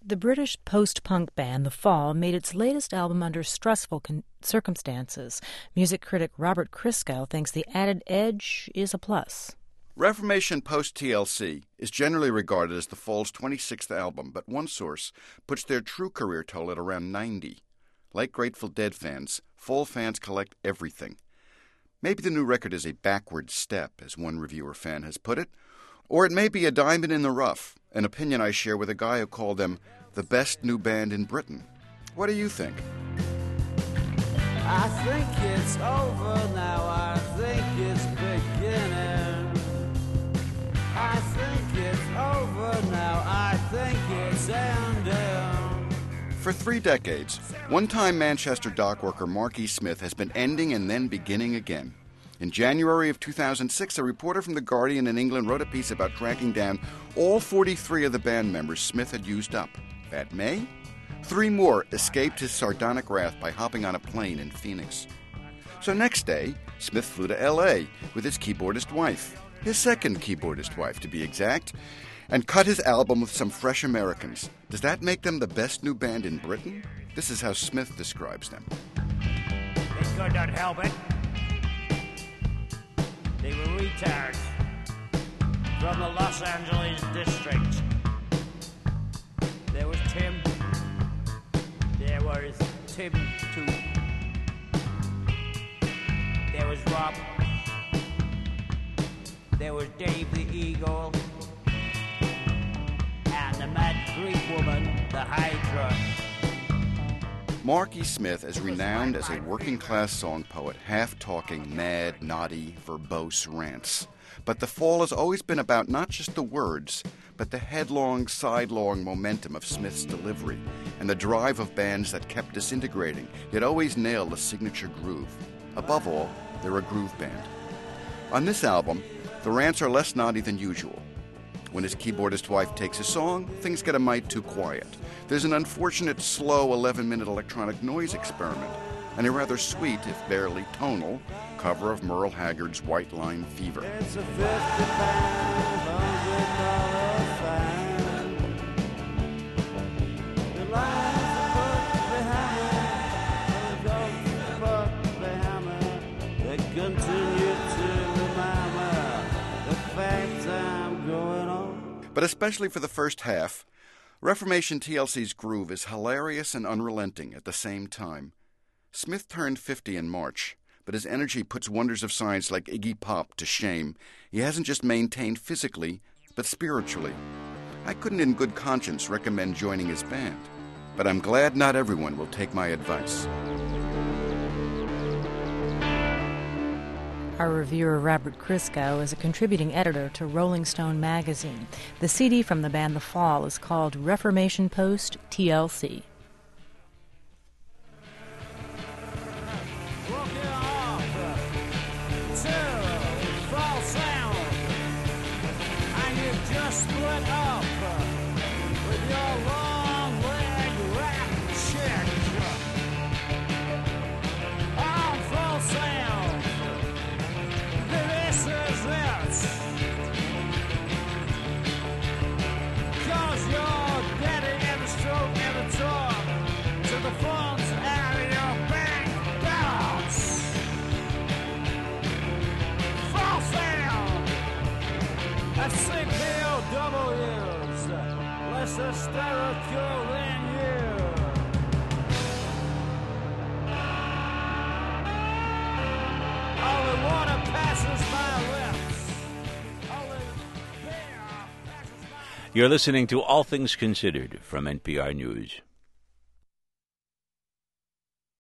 The British post-punk band The Fall made its latest album under stressful circumstances. Music critic Robert Christgau thinks the added edge is a plus. Reformation post-TLC is generally regarded as The Fall's 26th album, but one source puts their true career total at around 90. Like Grateful Dead fans, Fall fans collect everything. Maybe the new record is a backward step, as one reviewer fan has put it, or it may be a diamond in the rough, an opinion I share with a guy who called them the best new band in Britain. What do you think? I think it's over now, I think it's beginning. I think it's over now, I think it's ending. For 3 decades, one-time Manchester dockworker Mark E. Smith has been ending and then beginning again. In January of 2006, a reporter from The Guardian in England wrote a piece about tracking down all 43 of the band members Smith had used up. That May, 3 more escaped his sardonic wrath by hopping on a plane in Phoenix. So next day, Smith flew to L.A. with his keyboardist wife, his second keyboardist wife to be exact, and cut his album with some fresh Americans. Does that make them the best new band in Britain? This is how Smith describes them. They could not help it. They were retards from the Los Angeles district. There was Tim. There was Tim too. There was Rob. There was Dave the Eagle. And the mad Greek woman, the Hydra. Mark E. Smith is renowned as a working-class song poet, half-talking, mad, naughty, verbose rants. But The Fall has always been about not just the words, but the headlong, sidelong momentum of Smith's delivery and the drive of bands that kept disintegrating, yet always nailed a signature groove. Above all, they're a groove band. On this album, the rants are less naughty than usual. When his keyboardist wife takes a song, things get a mite too quiet. There's an unfortunate, slow 11-minute electronic noise experiment, and a rather sweet, if barely tonal, cover of Merle Haggard's White Line Fever. It's a 50-pound, $100 fine. The lines put behind me, they continue to remind me the fact I'm going on. But especially for the first half, Reformation TLC's groove is hilarious and unrelenting at the same time. Smith turned 50 in March, but his energy puts wonders of science like Iggy Pop to shame. He hasn't just maintained physically, but spiritually. I couldn't in good conscience recommend joining his band, but I'm glad not everyone will take my advice. Our reviewer Robert Christgau is a contributing editor to Rolling Stone magazine. The CD from the band The Fall is called Reformation Post TLC. Split up with your long leg rap chick on Full Sail. This is it. 'Cause you're getting in the stroke and the talk to the funds out of your bank balance. Full Sail. That's CPOWs, less hysterical than you. Only water passes my lips. Only beer passes my... You're listening to All Things Considered from NPR News.